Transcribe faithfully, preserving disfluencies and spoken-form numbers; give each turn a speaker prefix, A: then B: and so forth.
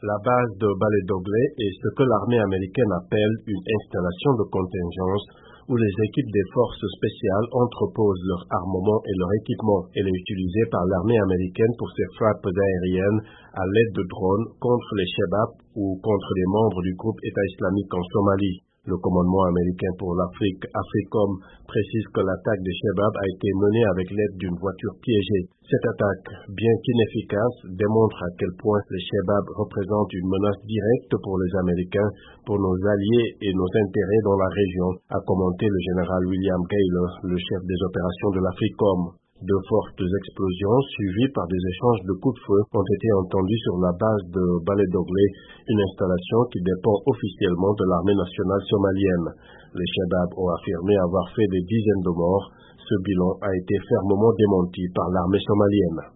A: La base de Baledogle est ce que l'armée américaine appelle une installation de contingence où les équipes des forces spéciales entreposent leur armement et leur équipement. Elle est utilisée par l'armée américaine pour ses frappes aériennes à l'aide de drones contre les Shebab ou contre les membres du groupe État islamique en Somalie. Le commandement américain pour l'Afrique, AFRICOM, précise que l'attaque des Shebab a été menée avec l'aide d'une voiture piégée. Cette attaque, bien qu'inefficace, démontre à quel point les Shebab représentent une menace directe pour les Américains, pour nos alliés et nos intérêts dans la région, a commenté le général William Gaylor, le chef des opérations de l'AFRICOM. De fortes explosions, suivies par des échanges de coups de feu, ont été entendus sur la base de Baledogle, une installation qui dépend officiellement de l'armée nationale somalienne. Les Shebab ont affirmé avoir fait des dizaines de morts. Ce bilan a été fermement démenti par l'armée somalienne.